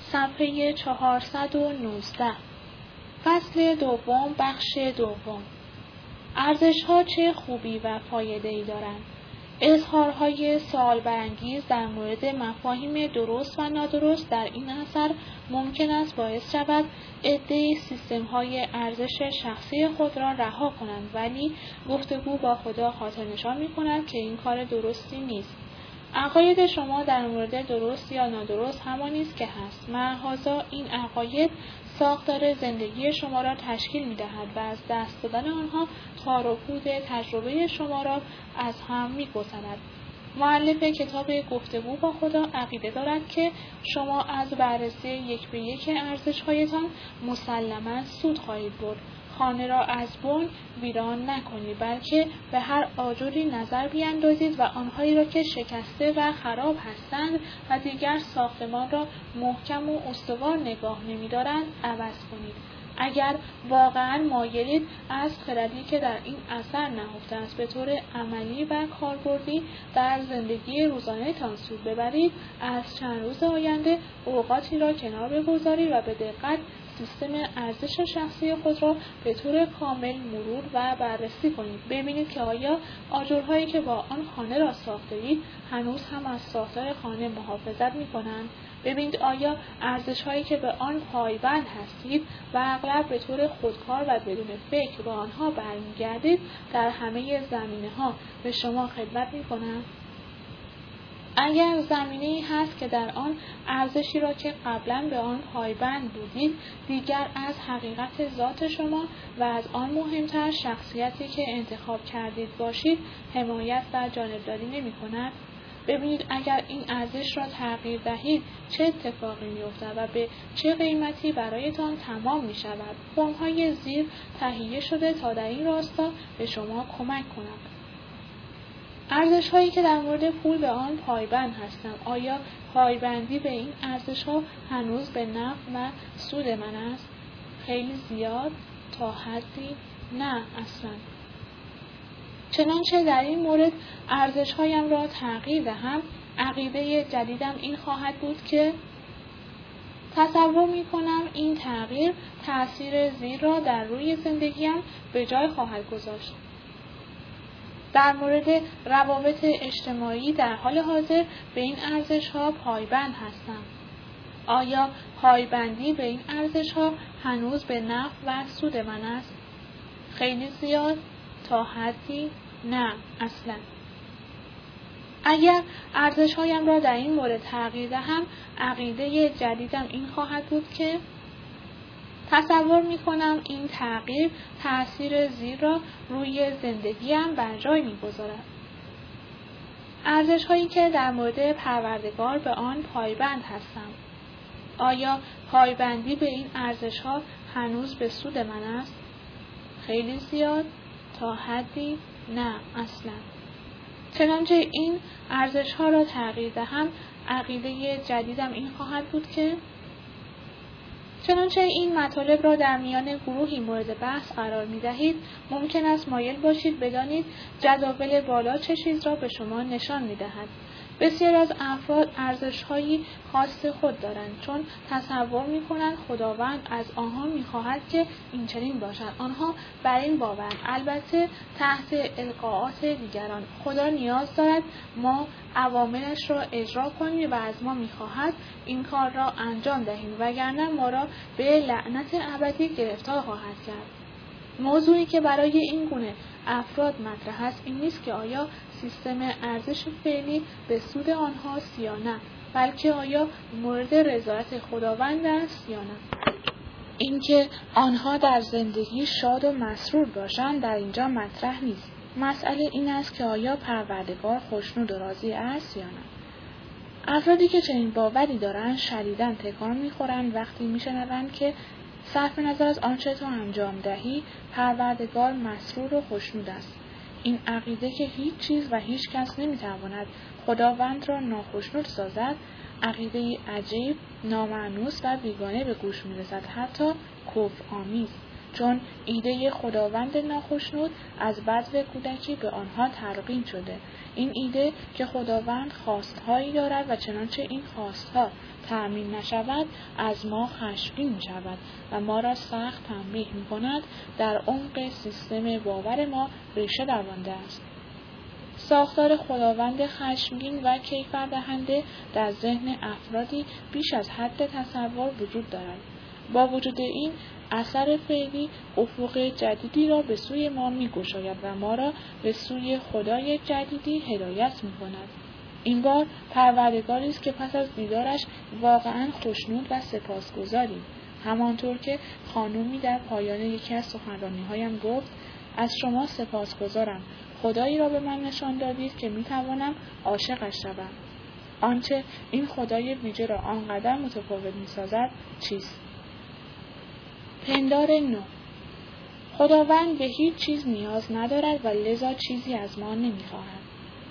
صفحه 419. فصل دوم، بخش دوم. ارزش‌ها چه خوبی و فایده‌ای دارند؟ اظهارهای سوال برانگیز در مورد مفاهیم درست و نادرست در این اثر ممکن است باعث شود عده‌ای سیستم‌های ارزش شخصی خود را رها کنند، ولی گفتگو با خدا خاطرنشان می‌کند که این کار درستی نیست. عقاید شما در مورد درست یا نادرست همانی است که هست. معاذا این عقاید ساختار زندگی شما را تشکیل می‌دهد و از دست دادن آنها تار و پود تجربه شما را از هم می‌گسلد. مؤلف کتاب گفتگو با خدا عقیده دارد که شما از بررسی یک به یک ارزش‌هایتان مسلماً سود خواهید برد. خانه را از بن ویران نکنید، بلکه به هر آجری نظر بیندازید و آنهایی را که شکسته و خراب هستند و دیگر ساختمان را محکم و استوار نگاه نمی‌دارند عوض کنید. اگر واقعاً مایلید از خردی که در این اثر نهفته است به طور عملی و کاربردی در زندگی روزانه‌تان سود ببرید، از چند روز آینده اوقاتی را کنار بگذارید و به دقت سیستم ارزش شخصی خود را به طور کامل مرور و بررسی کنید. ببینید که آیا آجرهایی که با آن خانه را ساخته‌اید هنوز هم از ساختار خانه محافظت می‌کنند. ببینید آیا ارزش‌هایی که به آن پایبند هستید و اغلب به طور خودکار و بدون فکر با آنها برمیگردید در همه زمینه‌ها به شما خدمت می‌کنند. اگر زمینه‌ای هست که در آن ارزشی را که قبلا به آن پایبند بودید دیگر از حقیقت ذات شما و از آن مهمتر شخصیتی که انتخاب کردید باشید حمایت و جانبداری نمی‌کند، ببینید اگر این ارزش را تغییر دهید چه اتفاقی می‌افتد و به چه قیمتی برایتان تمام می‌شود. فرم‌های زیر تهیه شده تا در این راستا به شما کمک کند. ارزش‌هایی که در مورد پول به آن پایبند هستند، آیا پایبندی به این ارزش‌ها هنوز به نفع و سود من است؟ خیلی زیاد؟ تا حدی؟ نه اصلا. چنانچه در این مورد ارزش‌هایم را تغییر دهم، عقیده جدیدم این خواهد بود که تصور می‌کنم این تغییر تأثیر زیر را در روی زندگیم به جای خواهد گذاشت. در مورد روابط اجتماعی در حال حاضر به این ارزش‌ها پایبند هستم. آیا پایبندی به این ارزش‌ها هنوز به نفع و سود من است؟ خیلی زیاد؟ تا حدی؟ نه اصلا. اگر ارزش‌هایم را در این مورد تغییر دهم، عقیده جدیدم این خواهد بود که تصور می‌کنم این تغییر تأثیر زیر را روی زندگیم بر جای می‌گذارد. ارزش‌هایی که در مورد پروردگار به آن پایبند هستم. آیا پایبندی به این ارزش‌ها هنوز به سود من است؟ خیلی زیاد؟ تا حدی؟ نه اصلا. چنانچه این ارزش‌ها را تغییر دهم، عقیده جدیدم این خواهد بود که چنانچه این مطالب را در میان گروهی مورد بحث قرار می‌دهید، ممکن است مایل باشید بدانید جداول بالا چه چیز را به شما نشان می‌دهد. بسیاری از افراد ارزش‌هایی خاص خود دارند، چون تصور می‌کنند خداوند از آنها می‌خواهد که این چنین باشند. آنها بر این باورند، البته تحت القاءات دیگران. خدا نیاز دارد ما اوامرش را اجرا کنیم و از ما می‌خواهد این کار را انجام دهیم، وگرنه ما را به لعنت ابدی گرفتار خواهد کرد. موضوعی که برای این گونه افراد مطرح است این نیست که آیا سیستم ارزش فعلی به سود آنهاست یا نه، بلکه آیا مورد رضایت خداوند است یا نه. اینکه آنها در زندگی شاد و مسرور باشند در اینجا مطرح نیست. مسئله این است که آیا پروردگار خوشنود و راضی است یا نه. افرادی که چنین باوری دارند شدیداً تکان می‌خورند وقتی می‌شنوند که صرف نظر از آنچه تو انجام دهی پروردگار مسرور و خوشنود است. این عقیده که هیچ چیز و هیچ کس نمی‌تواند خداوند را ناخوشنود سازد، عقیده عجیب، نامانوس و بیگانه به گوش می‌رسد، حتی کفرآمیز. چون ایده خداوند ناخشنود از بذر کودکی به آنها تلقین شده. این ایده که خداوند خواستهایی دارد و چنانچه این خواستها تأمین نشود از ما خشمگین می شود و ما را سخت تنبیه می کند، در عمق سیستم باور ما ریشه دوانده است. ساختار خداوند خشمگین و کیفر دهنده در ذهن افرادی بیش از حد تصور وجود دارد. با وجود این، اثر فعلی افق جدیدی را به سوی ما می‌گشاید و ما را به سوی خدای جدیدی هدایت می‌کند. این بار پروردگاری است که پس از دیدارش واقعاً خوشنود و سپاسگزاریم. همانطور که خانومی در پایان یکی از سخنرانی‌هایم گفت: از شما سپاسگزارم، خدایی را به من نشان دادید که می‌توانم عاشقش شوم. آنچه این خدای ویژه را آنقدر متفاوت می‌سازد چیست؟ پندار 9. خداوند به هیچ چیز نیاز ندارد و لذا چیزی از ما نمی‌خواهد.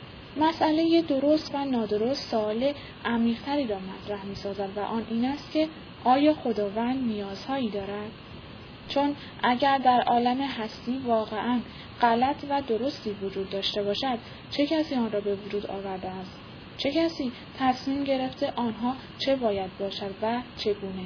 مسئله درست و نادرست سوال عمیق‌تری را مطرح می‌سازد و آن این است که آیا خداوند نیازهایی دارد؟ چون اگر در عالم هستی واقعاً غلط و درستی وجود داشته باشد، چه کسی آن را به وجود آورده است؟ چه کسی تصمیم گرفته آنها چه باید باشد و چگونه؟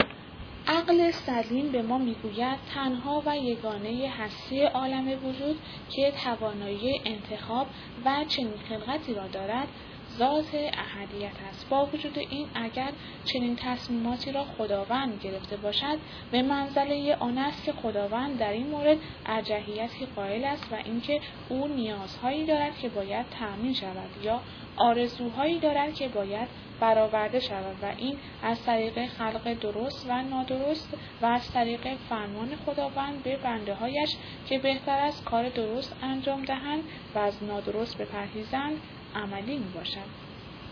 عقل سلیم به ما میگوید تنها و یگانه هستی عالم وجود که توانایی انتخاب و چنین خلقتی را دارد ذات احدیت است. با وجود این، اگر چنین تصمیماتی را خداوند گرفته باشد، به منزله آن است که خداوند در این مورد ارجحیتی قائل است و اینکه او نیازهایی دارد که باید تأمین شود یا آرزوهایی دارد که باید برآورده شود و این از طریق خلق درست و نادرست و از طریق فرمان خداوند به بنده‌هایش که بهتر است کار درست انجام دهند و از نادرست بپرهیزند عملی میباشد.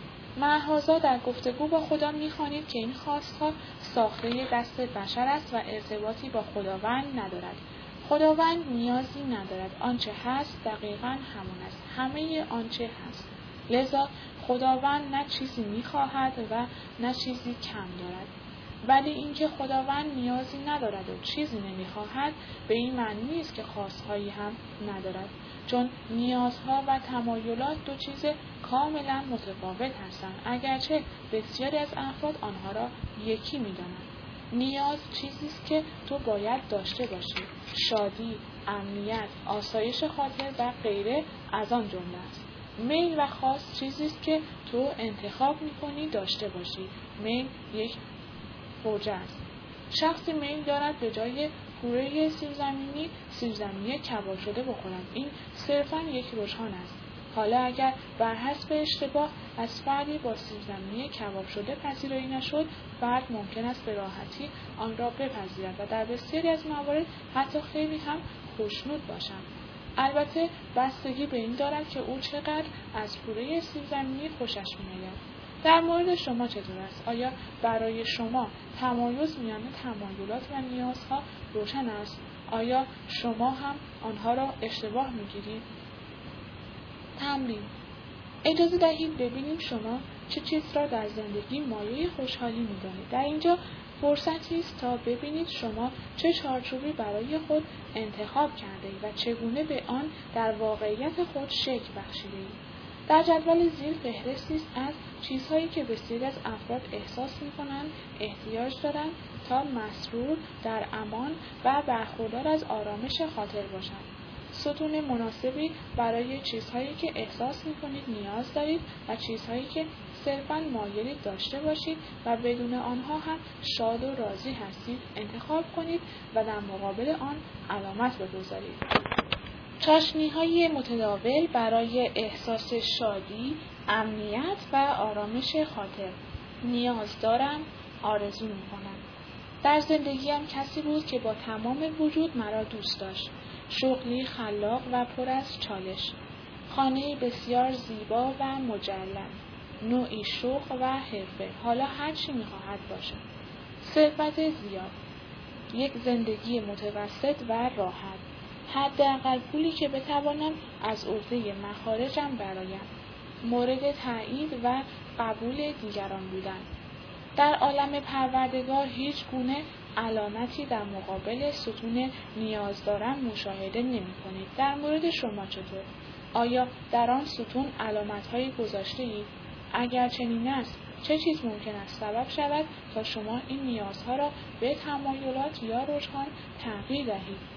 مهازا در گفتگو با خدا می‌خوانید که این خواستها ساخته دست بشر است و ارتباطی با خداوند ندارد. خداوند نیازی ندارد. آنچه هست دقیقاً همون است. همه آنچه هست. لذا خداوند نه چیزی می‌خواهد و نه چیزی کم دارد. ولی اینکه خداوند نیازی ندارد و چیزی نمی‌خواهد به این معنی نیست که خواستهایی هم ندارد، چون نیازها و تمایلات دو چیز کاملا متفاوت هستند، اگرچه بسیاری از افراد آنها را یکی می‌دانند. نیاز چیزی است که تو باید داشته باشی. شادی، امنیت، آسایش خاطر و غیره از آن جمله است. میل و خواست چیزی است که تو انتخاب می‌کنی داشته باشی. میل یک فرجه است. شخصی میل دارد به جای پوره سیب‌زمینی کباب شده بخورد. این صرفاً یک رجحان است. حالا اگر بر حسب اشتباه از فردی با سیب‌زمینی کباب شده پذیرایی نشد، فرد ممکن است به راحتی آن را بپذیرد و در بسیاری از موارد حتی خیلی هم خوشنود باشد. البته بستگی به این دارد که او چقدر از پوره سیب‌زمینی خوشش می‌آید. در مورد شما چطور است؟ آیا برای شما تمایز میان تمایلات و نیازها روشن است؟ آیا شما هم آنها را اشتباه می‌گیرید؟ تمرین. اجازه دهید ببینیم شما چه چیز را در زندگی مایه خوشحالی می‌دانید. در اینجا فرصتی است تا ببینید شما چه چارچوبی برای خود انتخاب کرده‌اید و چگونه به آن در واقعیت خود شکل بخشیده‌اید. در جدول زیر فهرستی است از چیزهایی که بسیاری از افراد احساس می‌کنند احتیاج دارند تا مسرور، در امان و برخوردار از آرامش خاطر باشند. ستون مناسبی برای چیزهایی که احساس می‌کنید نیاز دارید و چیزهایی که صرفاً مایلید داشته باشید و بدون آنها هم شاد و راضی هستید انتخاب کنید و در مقابل آن علامت بگذارید. چاشنی‌های متداول برای احساس شادی، امنیت و آرامش خاطر. نیاز دارم، آرزو می‌کنم. در زندگیم کسی بود که با تمام وجود مرا دوست داشت. شغلی خلاق و پر از چالش. خانه‌ای بسیار زیبا و مجلل. نوعی شوق و حرفه. حالا هر چی می‌خواهد باشد. ثروت زیاد. یک زندگی متوسط و راحت. حداقل پولی که بتوانم از عهده مخارجم برایم. مورد تایید و قبول دیگران بودن. در عالم پروردگار هیچ گونه علامتی در مقابل ستون نیاز دارم مشاهده نمی کنید. در مورد شما چطور؟ آیا در آن ستون علامت‌هایی گذاشته‌اید؟ اگر چنین است، چه چیز ممکن است سبب شود تا شما این نیازها را به تمایلات یا رجحان تغییر دهید؟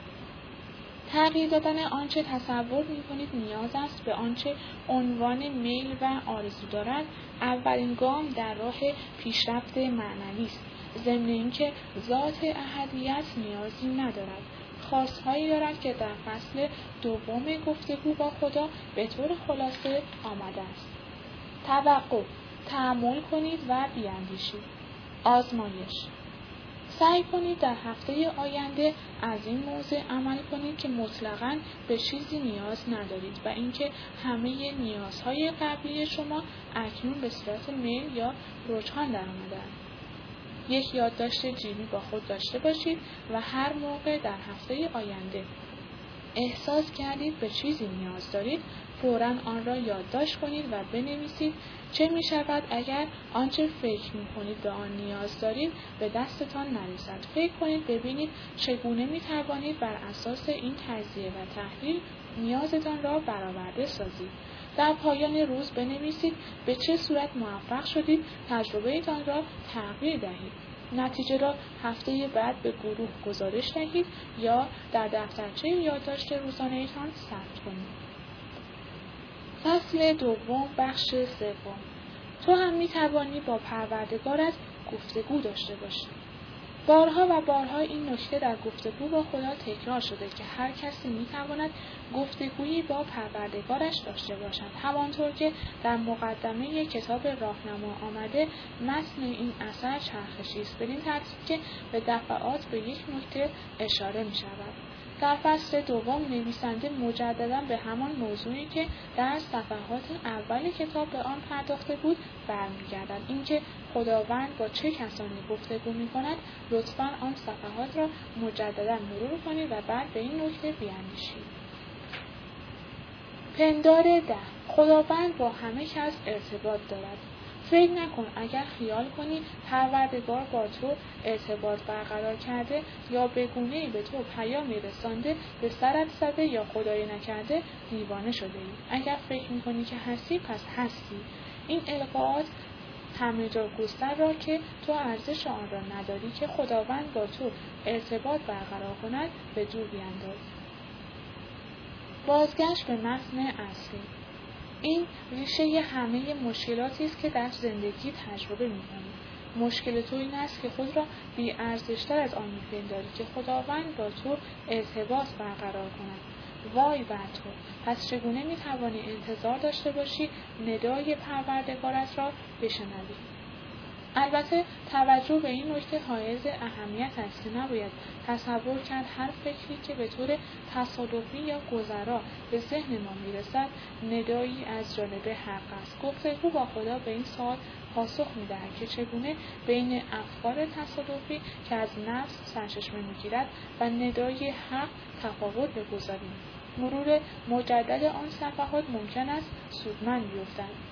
تغییر دادن آنچه تصور می‌کنید نیاز است به آنچه عنوان میل و آرزو دارد، اولین گام در راه پیشرفت معنوی است. ضمن اینکه ذات احدیت نیازی ندارد، خواستهایی دارد که در فصل دوم گفتگو با خدا به طور خلاصه آمده است. توقف، تأمل کنید و بیاندیشید. آزمایش. سعی کنید در هفته آینده از این موضوع عمل کنید که مطلقاً به چیزی نیاز ندارید و اینکه همه نیازهای قبلی شما اکنون به صورت میل یا رجحان درآمده‌اند. یک یادداشت جیبی با خود داشته باشید و هر موقع در هفته آینده احساس کردید به چیزی نیاز دارید، فوراً آن را یادداشت کنید و بنویسید چه می شود اگر آنچه فکر می کنید به آن نیاز دارید به دستتان نرسد. فکر کنید ببینید چگونه می توانید بر اساس این تجزیه و تحلیل نیازتان را برآورده سازید. در پایان روز بنویسید به چه صورت موفق شدید تجربه‌تان را تغییر دهید. نتیجه را هفته بعد به گروه گزارش دهید یا در دفترچه یادداشت روزانه‌تان ثبت کنید. فصل دوم، بخش سوم. تو هم می‌توانی با پروردگارت گفتگو داشته باشی. بارها و بارها این نکته در گفتگو با خدا تکرار شده که هر کسی می‌تواند گفتگویی با پروردگارش داشته باشد. همانطور که در مقدمه کتاب راهنما آمده، متن این اثر چرخشی است، بدین ترتیب که به دفعات به یک نکته اشاره می‌شود. در فصل دوم نویسنده مجددا به همان موضوعی که در صفحات اول کتاب به آن پرداخته بود برمیگردد. اینکه خداوند با چه کسانی گفتگو می‌کند، لطفاً آن صفحات را مجددا مرور کنید و بعد به این نکته بیاندیشید. پندار 10. خداوند با همه کس ارتباط دارد. فکر نکن اگر خیال کنی پروردگار با تو ارتباط برقرار کرده یا به گونه‌ای به تو پیامی رسانده، به سرت زده یا خدای نکرده دیوانه شده ای. اگر فکر می‌کنی که هستی، پس هستی. این القاءات همه جا گستر را که تو ارزش آن را نداری که خداوند با تو ارتباط برقرار کند به دور بیانداز. بازگشت به متن اصلی. این ریشه همه مشکلاتی است که در زندگی تجربه می‌کنی. مشکل تو این است که خود را بی‌ارزش‌تر از آن می‌پنداری که خداوند با تو ارتباط برقرار کند. وای بر تو! پس چگونه می‌توانی انتظار داشته باشی ندای پروردگارت را بشنوی؟ البته توجه به این نکته حائز اهمیت است که نباید تصور کرد هر فکری که به طور تصادفی یا گذرا به ذهن ما میرسد ندایی از جانب حق است. گفتگو با خدا به این سوال پاسخ می‌دهد که چگونه بین افکار تصادفی که از نفس سرچشمه می‌گیرد و ندای حق تفاوت بگذاریم. مرور مجدد آن صفحات ممکن است سودمند بیفتد.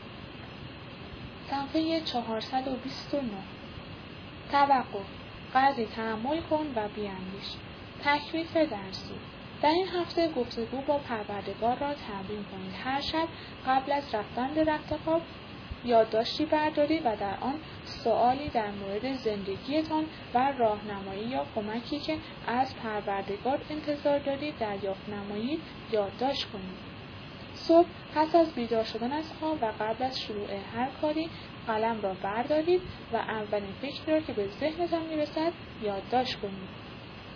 صفحه 429. توقف. قدری تأمل کن و بیاندیش. تکلیف درسی. در این هفته گفتگو با پروردگار را تمرین کنید. هر شب قبل از رفتن به رخت خواب یادداشتی بردارید و در آن سؤالی در مورد زندگیتان و راهنمایی یا کمکی که از پروردگار انتظار دارید دریافت نمایید یادداشت کنید. صبح پس از بیدار شدن از خواب و قبل از شروع هر کاری قلم را بردارید و اولین فکری را که به ذهنتان میرسد یادداشت کنید.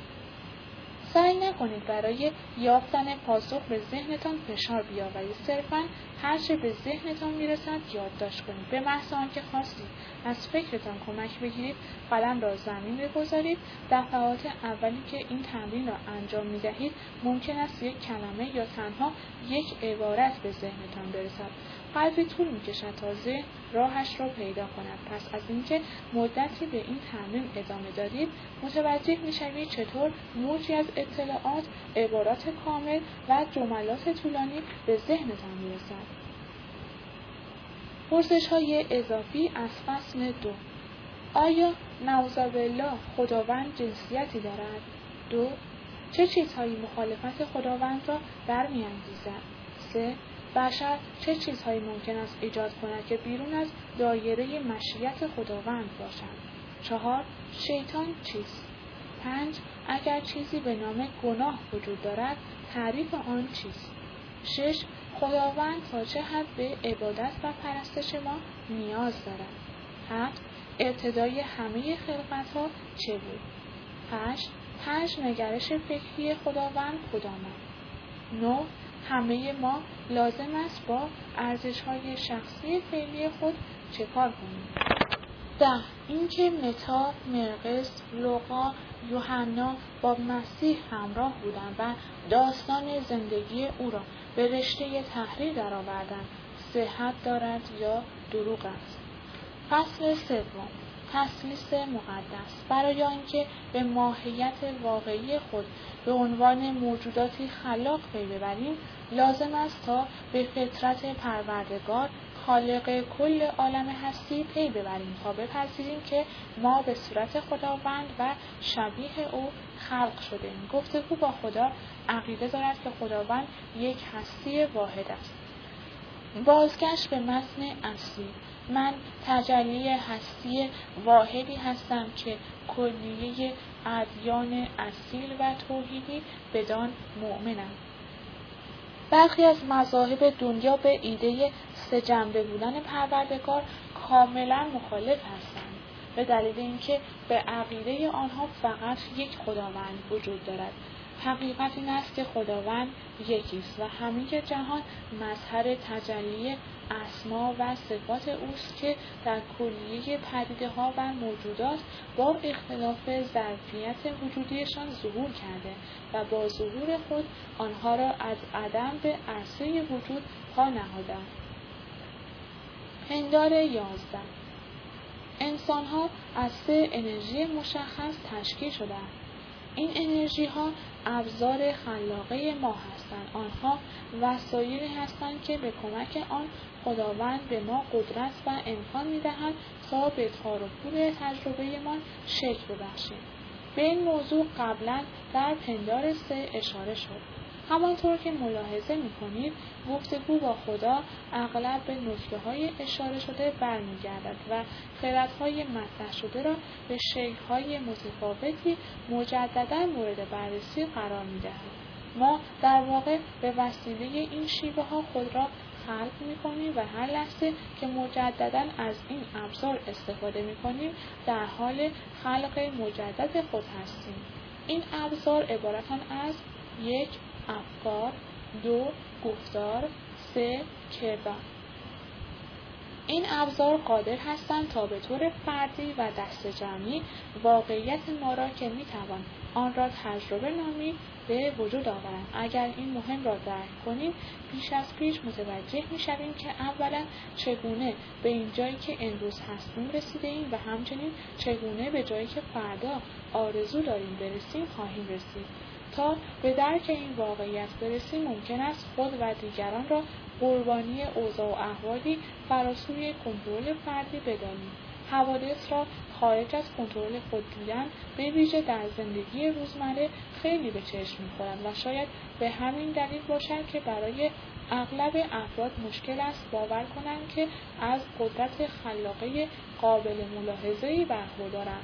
سعی نکنید برای یافتن پاسخ به ذهنتان فشار بیاورید. صرفاً هر چه به ذهنتان میرسد یادداشت کنید. به محض آنکه خواستید از فکرتان کمک بگیرید، قلم را زمین بگذارید. دفعات اولی که این تمرین را انجام می‌دهید، ممکن است یک کلمه یا تنها یک عبارت به ذهنتان برسد. قدری طول می‌کشد تا ذهن راهش را پیدا کند. پس از اینکه مدتی به این تمرین ادامه دادید، متوجه می‌شوید چطور موجی از اطلاعات، عبارات کامل و جملات طولانی به ذهنتان می‌رسد. پرسش‌های اضافی از فصل 2. آیا نعوذبالله خداوند جنسیتی دارد؟ 2. چه چیزهایی مخالفت خداوند را برمی‌انگیزد؟ 3. بشر چه چیزهایی ممکن است ایجاد کند که بیرون از دایره مشیت خداوند باشند؟ 4. شیطان چیست؟ 5. اگر چیزی به نام گناه وجود دارد، تعریف آن چیست؟ 6. خداوند تا چه حد به عبادت و پرستش ما نیاز دارد؟ 7. ابتدای همه خلقت‌ها چه بود؟ 8. 5 نگرش فکری خداوند کدامند؟ 9. همه ما لازم است با ارزش‌های شخصی فعلی خود چه کار کنیم؟ 10. اینکه متی، مرقس، لوقا، یوحنا با مسیح همراه بودند و داستان زندگی او را به رشته تحریر درآوردند، صحت دارد یا دروغ است؟ فصل 3. تثلیث مقدس. برای آنکه به ماهیت واقعی خود به عنوان موجوداتی خلاق پی ببریم، لازم است تا به فطرت پروردگار خالق کل عالم هستی پی ببریم تا بپذیریم که ما به صورت خداوند و شبیه او خلق شده‌ایم. گفتگو با خدا عقیده دارد که خداوند یک هستی واحد است. بازگشت به متن اصلی. من تجلی هستی واحدی هستم که کلیه ادیان اصیل و توحیدی بدان مؤمنم. برخی از مذاهب دنیا به ایده سه جنبه بودن پروردگار کاملا مخالف هستند، به دلیل اینکه به عقیده آنها فقط یک خداوند وجود دارد. حقیقت این است که خداوند یکی است و همه جهان مظهر تجلی اسما و صفات اوست که در کلیه پدیده‌ها و موجودات با اختلاف ظرفیت وجودیشان ظهور کرده و با ظهور خود آنها را از عدم به عرصه وجود پا نهادند. پندار 11. انسان‌ها از 3 انرژی مشخص تشکیل شدند. این انرژی ها ابزار خلاقه ما هستند. آنها وسایلی هستند که به کمک آن خداوند به ما قدرت و امکان می‌دهد تا به تار و پود تجربه ما شکل ببخشیم. به این موضوع قبلا در پندار 3 اشاره شد. همانطور که ملاحظه می‌کنید، گفتگو با خدا اغلب به نکته‌های اشاره شده برمیگردد و خردهای مطرح شده را به شکل‌های متفاوتی مجدداً مورد بررسی قرار می‌دهد. ما در واقع به وسیله این شیوه‌ها خود را خلق می‌کنیم و هر لحظه که مجدداً از این ابزار استفاده می‌کنیم در حال خلق مجدد خود هستیم. این ابزار عبارتند از 1. افکار، 2. گفتار، 3. کردار. این ابزار قادر هستند تا به طور فردی و دسته جمعی واقعیت ما را که میتوان آن را تجربه نامی به وجود آورند. اگر این مهم را درک کنیم، پیش از پیش متوجه میشویم که اولا چگونه به این جایی که امروز هستیم رسیده ایم و همچنین چگونه به جایی که فردا آرزو داریم برسیم خواهیم رسید. تا به درک این واقعیت برسیم ممکن است خود و دیگران را قربانی اوضاع و احوالی فراسوی کنترل فردی بدانیم. حوادث را خارج از کنترل خود دیدن به ویژه در زندگی روزمره خیلی به چشم می‌خورد و شاید به همین دلیل باشد که برای اغلب افراد مشکل است باور کنند که از قدرت خلاقه قابل ملاحظه‌ای برخوردارند.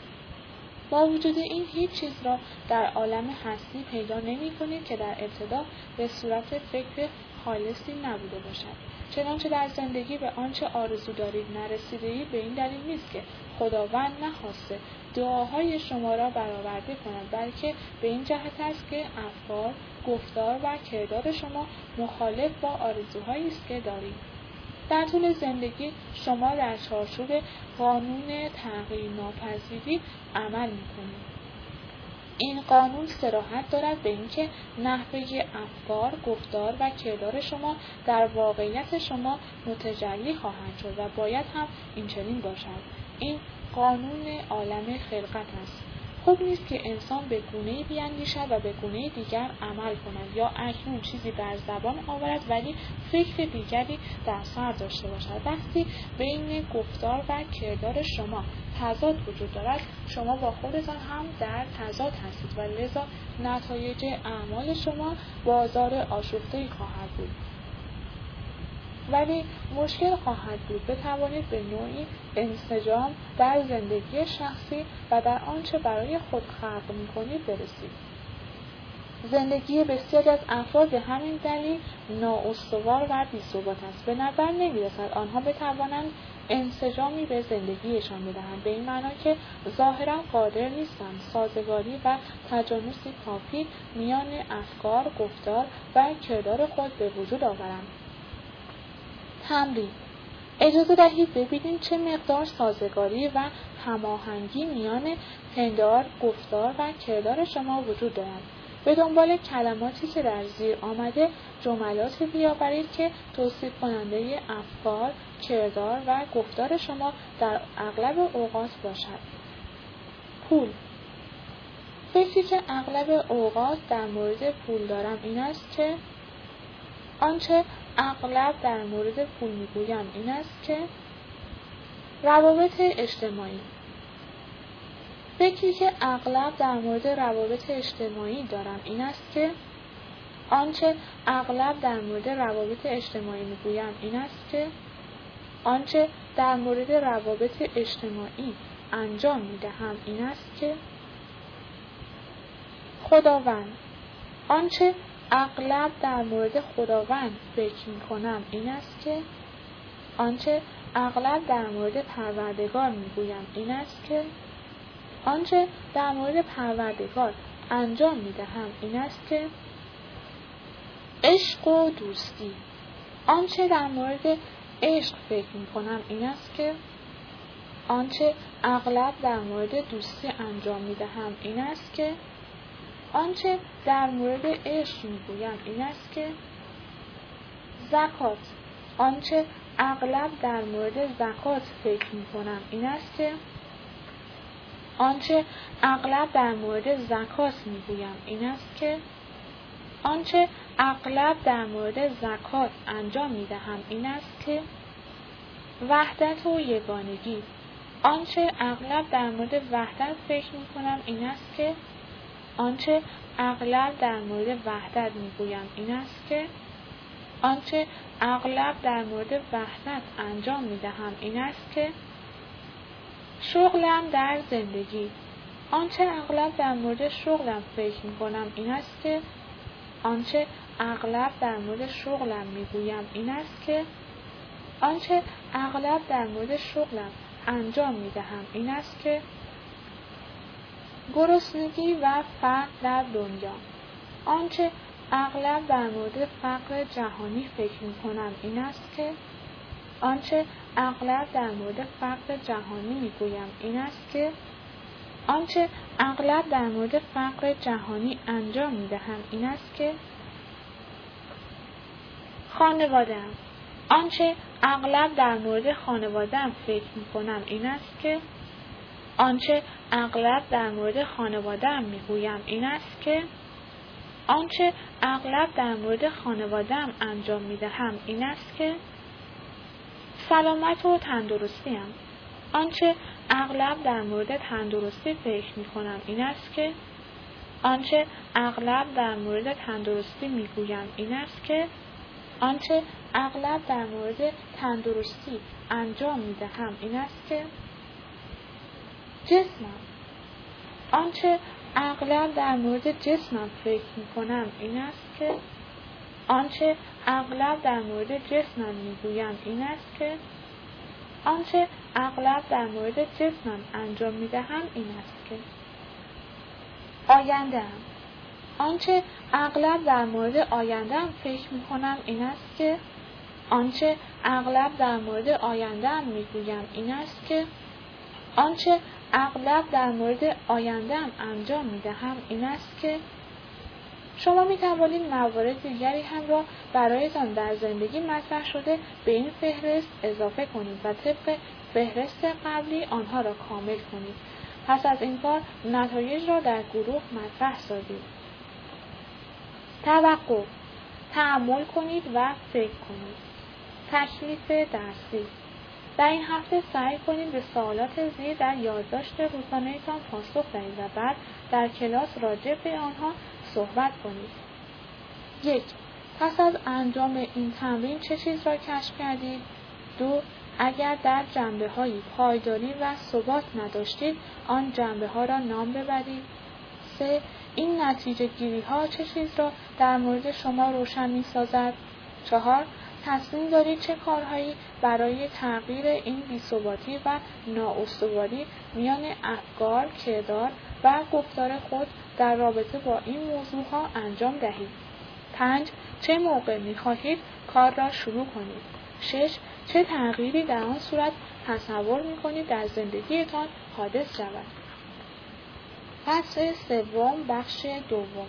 با وجود این هیچ چیز را در عالم هستی پیدا نمی‌کنید که در ابتدا به صورت فکر خالصی نبوده باشد. چنانچه در زندگی به آنچه آرزو دارید نرسیده‌اید به این دلیل نیست که خداوند نخواسته دعاهای شما را برآورده کند، بلکه به این جهت است که افکار، گفتار و کردار شما مخالف با آرزوهایی است که دارید. در طول زندگی شما در چارچوب قانون تغییر ناپذیری عمل می‌کنید. این قانون صراحت دارد به اینکه نحوه افکار، گفتار و کردار شما در واقعیت شما متجلی خواهند شد و باید هم این چنین باشد. این قانون عالم خلقت است. خوب نیست که انسان به گونه‌ای بیندیشد و به گونه دیگر عمل کند یا اکنون چیزی بر زبان آورد ولی فکر دیگری در سر داشته باشد. وقتی بین گفتار و کردار شما تضاد وجود دارد، شما با خودتان هم در تضاد هستید و لذا نتایج اعمال شما بازار آشفته‌ای خواهد بود. ولی مشکل خواهد بود بتوانید به نوعی انسجام در زندگی شخصی و در آنچه برای خود خلق می‌کنید برسید. زندگی بسیاری از افراد به همین دلیل نااستوار و بی‌ثبات است. به نظر نمی‌رسد آنها بتوانند انسجامی به زندگیشان بدهند، به این معنا که ظاهراً قادر نیستند سازگاری و تجانسی کافی میان افکار، گفتار و کردار خود به وجود آورند. تمرین: اجازه دهید ببینیم چه مقدار سازگاری و هماهنگی میان پندار، گفتار و کردار شما وجود دارد. به دنبال کلماتی که در زیر آمده جملاتی بیاورید که توصیف کننده افکار، کردار و گفتار شما در اغلب اوقات باشد. پول. فکری که اغلب اوقات در مورد پول دارم این است که آنچه اغلب در مورد پول میگویم این است که روابط اجتماعی. فکری که اغلب در مورد روابط اجتماعی دارم این است که آنچه اغلب در مورد روابط اجتماعی میگویم این است که آنچه در مورد روابط اجتماعی انجام میدهم این است که خداوند. آنچه اغلب در مورد خداوند فکر می‌کنم این است که آنچه اغلب در مورد پروردگار می‌گویم این است که آنچه در مورد پروردگار انجام می‌دهم این است که عشق و دوستی. آنچه در مورد عشق فکر می‌کنم این است که آنچه اغلب در مورد دوستی انجام می‌دهم این است که آنچه در مورد عشق میگویم این است که زکات. آنچه اغلب در مورد زکات فکر میکنم این است که آنچه اغلب در مورد زکات میگویم این است که آنچه اغلب در مورد زکات انجام میدهم این است که وحدت و یگانگی. آنچه اغلب در مورد وحدت فکر میکنم این است که آنچه اغلب در مورد وحدت میگویم این است که آنچه اغلب در مورد وحدت انجام میدهم این است که شغلم در زندگی. آنچه اغلب در مورد شغلم فکر میکنم این است که آنچه اغلب در مورد شغلم میگویم این است که آنچه اغلب در مورد شغلم انجام میدهم این است که گرسنگی و فقر در دنیا. آنچه اغلب در مورد فقر جهانی فکر می‌کنم این است که آنچه اغلب در مورد فقر جهانی می‌گویم این است که آنچه اغلب در مورد فقر جهانی انجام می‌دهم این است که خانواده‌ام. آنچه اغلب در مورد خانواده‌ام فکر می‌کنم این است که آنچه اغلب در مورد خانواده‌ام میگویم این است که آنچه اغلب در مورد خانواده‌ام انجام میدهم این است که سلامت و تندرستیم. آنچه اغلب در مورد تندرستی فکر میکنم این است که آنچه اغلب در مورد تندرستی میگویم این است که آنچه اغلب در مورد تندرستی انجام میدهم این است که جسمم. آنچه اغلب در مورد جسمم فکر میکنم این است که آنچه اغلب در مورد جسمم میگویم این است که آنچه اغلب در مورد جسمم انجام میدهم این است که آینده‌ام. آنچه اغلب در مورد آینده‌ام فکر میکنم این است که آنچه اغلب در مورد آینده‌ام میگویم این است که آنچه اغلب در مورد آینده‌ام انجام میدهم این است که شما می توانید موارد دیگری هم را برایتان در زندگی مطرح شده به این فهرست اضافه کنید و طبق فهرست قبلی آنها را کامل کنید. پس از این کار نتایج را در گروه مطرح سازید. توقف: تأمل کنید و فکر کنید. تکلیف درسی: در این هفته سعی کنید به سوالات زیر در یادداشت روزانه‌تان پاسخ دهید و بعد در کلاس راجع به آنها صحبت کنید. 1. پس از انجام این تمرین چه چیز را کشف کردید؟ 2. اگر در جنبه‌های پایداری و ثبات نداشتید، آن جنبه‌ها را نام ببرید. 3. این نتیجه گیری‌ها چه چیز را در مورد شما روشن می‌سازد؟ 4. تصمیم دارید چه کارهایی برای تغییر این بی‌ثباتی و نااستواری میان افکار، کردار و گفتار خود در رابطه با این موضوعها انجام دهید. 5. چه موقع می‌خواهید کار را شروع کنید؟ 6. چه تغییری در آن صورت تصور می‌کنید در زندگیتان حادث شود؟ فصل سوم، بخش دوم.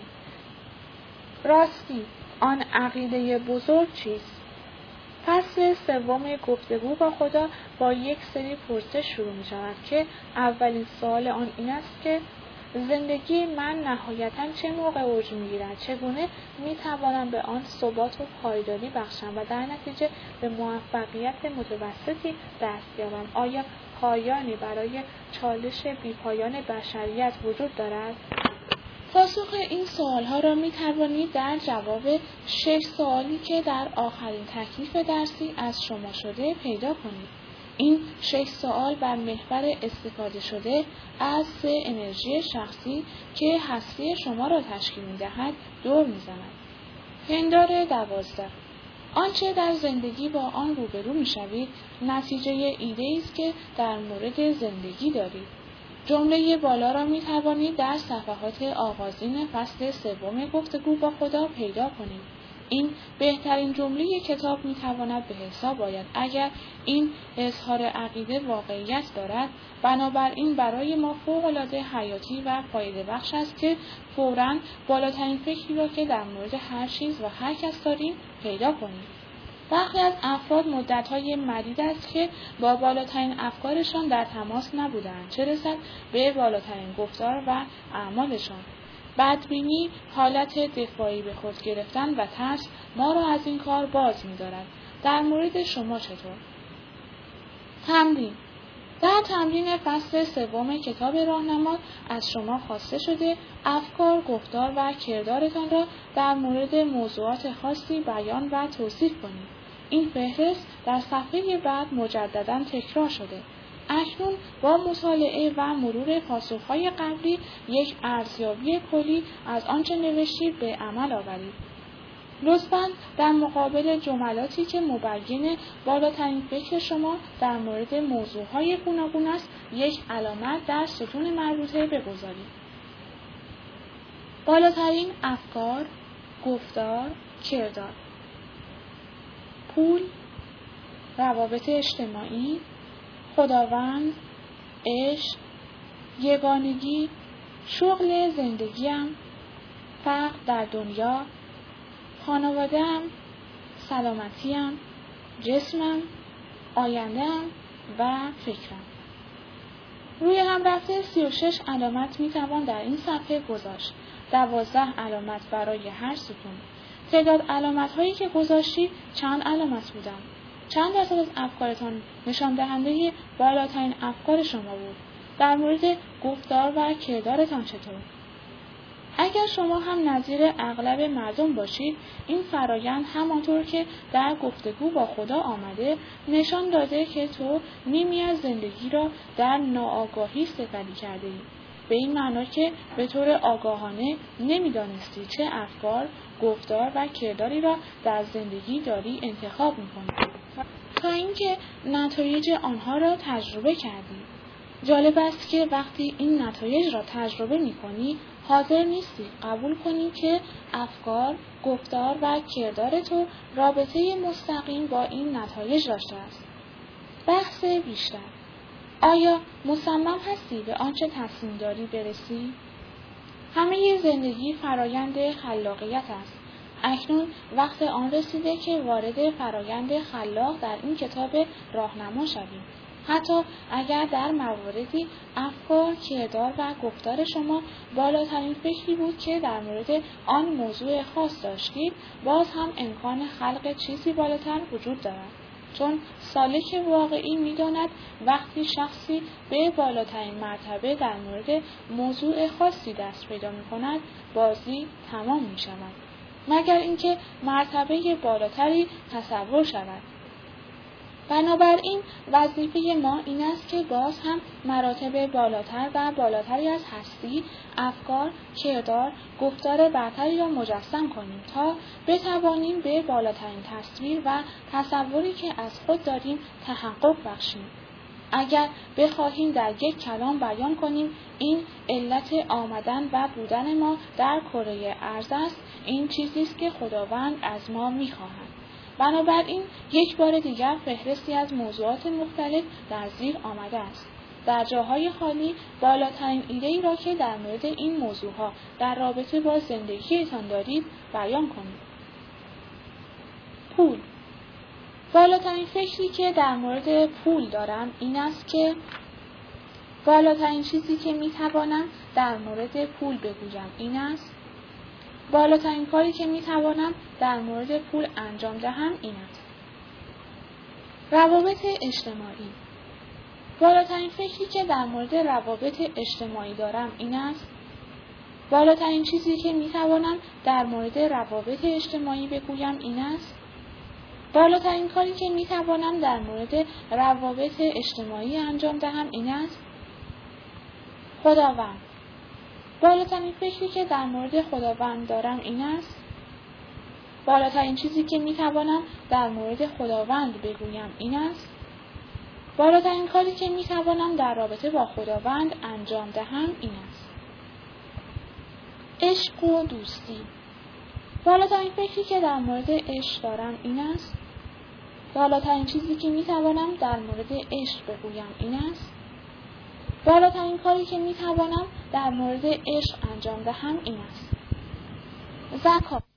راستی، آن عقیده بزرگ چیست؟ فصل سوم گفتگو با خدا با یک سری پرسش شروع می شود که اولین سوال آن این است که زندگی من نهایتاً چه موقع اوج می گیرد؟ چگونه می توانم به آن ثبات و پایداری بخشم و در نتیجه به موفقیت متوسطی دست یابم؟ آیا پایانی برای چالش بی‌پایان بشریت وجود دارد؟ پاسخ این سوالها را می توانید در جواب 6 سوالی که در آخرین تکلیف درسی از شما شده پیدا کنید. این 6 سوال بر محور استفاده شده از 3 انرژی شخصی که هستی شما را تشکیل می دهد دور می زند. پندار 12. آنچه در زندگی با آن روبرو می شوید نتیجه ایده‌ای است که در مورد زندگی دارید. جمله بالا را می توانید در صفحات آغازین فصل سوم گفتگو با خدا پیدا کنید. این بهترین جمله کتاب می تواند به حساب آید اگر این اظهار عقیده واقعیت دارد. بنابراین برای ما فوق‌العاده حیاتی و فایده بخش است که فوراً بالاترین فکری را که در مورد هر چیز و هر کس داریم پیدا کنیم. برخی از افراد مدت‌های مدید است که با بالاترین افکارشان در تماس نبودند، چه رسد به بالاترین گفتار و اعمالشان. بدبینی، حالت دفاعی به خود گرفتن و ترس ما را از این کار باز می‌دارد. در مورد شما چطور؟ تمرین. در تمرین فصل سوم کتاب راهنما از شما خواسته شده افکار، گفتار و کردارتان را در مورد موضوعات خاصی بیان و توصیف کنید. این فهرست در صفحه بعد مجدداً تکرار شده. اکنون با مطالعه و مرور پاسخهای قبلی یک ارزیابی کلی از آنچه نوشتید به عمل آورید. لطفاً در مقابل جملاتی که مبین بالاترین فکر شما در مورد موضوعهای گوناگون است یک علامت در ستون مربوطه بگذارید. بالاترین افکار، گفتار، کردار: پول، روابط اجتماعی، خداوند، عشق، یگانگی، شغل زندگیم، فقر در دنیا، خانواده‌ام، سلامتیم، جسمم، آینده‌ام و فکرم. روی هم رفته 36 علامت میتوان در این صفحه گذاشت. 12 علامت برای هر ستون. تعداد علامت‌هایی که گذاشتید چند علامت بودند؟ چند درصد از افکارتان نشان دهنده بالاترین افکار شما بود؟ در مورد گفتار و کردارتان چطور؟ اگر شما هم نظیر اغلب مردم باشید، این فرایند همانطور که در گفتگو با خدا آمده نشان داده که تو نیمی از زندگی را در ناآگاهی سپری کرده ای. به این معنا که به طور آگاهانه نمیدانستی چه افکار، گفتار و کرداری را در زندگی داری انتخاب می‌کنی تا اینکه نتایج آنها را تجربه کردی. جالب است که وقتی این نتایج را تجربه می‌کنی حاضر نیستی قبول کنی که افکار، گفتار و کردار تو رابطه مستقیم با این نتایج داشته است. بحث بیشتر: آیا مصمم هستی به آنچه تصمیم داری برسی؟ همه زندگی فرایند خلاقیت است. اکنون وقت آن رسیده که وارد فرایند خلاق در این کتاب راهنما شویم. حتی اگر در مواردی افکار، کردار و گفتار شما بالاترین فکری بود که در مورد آن موضوع خاص داشتید، باز هم امکان خلق چیزی بالاتر وجود دارد. چون سالک واقعی می‌داند وقتی شخصی به بالاترین مرتبه در مورد موضوع خاصی دست پیدا می‌کند، بازی تمام می‌شود، مگر اینکه مرتبه بالاتری تصور شود. بنابراین وظیفه ما این است که باز هم مراتب بالاتر و بالاتری از هستی، افکار، کردار، گفتار برتری را مجسم کنیم تا بتوانیم به بالاترین تصویر و تصوری که از خود داریم تحقق بخشیم. اگر بخواهیم در یک کلام بیان کنیم این علت آمدن و بودن ما در کره ارض است، این چیزی است که خداوند از ما می‌خواهد. بنابراین یک بار دیگر فهرستی از موضوعات مختلف در زیر آمده است. در جاهای خالی بالاترین ایده‌ای را که در مورد این موضوعها در رابطه با زندگیتان دارید بیان کنید. پول. بالاترین فکری که در مورد پول دارم این است که بالاترین چیزی که میتوانم در مورد پول بگویم این است. بالاترین کاری که میتوانم در مورد پول انجام دهم این است. روابط اجتماعی. بالاترین فکری که در مورد روابط اجتماعی دارم این است. بالاترین چیزی که میتوانم در مورد روابط اجتماعی بگویم این است. بالاترین کاری که میتوانم در مورد روابط اجتماعی انجام دهم این است. خداوند. بالاترین فکری که در مورد خداوند دارم این است. بالاترین چیزی که میتوانم در مورد خداوند بگویم این است. بالاترین کاری که میتوانم در رابطه با خداوند انجام دهم این است. عشق و دوستی. بالاترین فکری که در مورد عشق دارم این است. بالاترین چیزی که میتوانم در مورد عشق بگویم این است. بالاترین کاری که میتوانم در مورد عشق انجام دهم این است. زکات.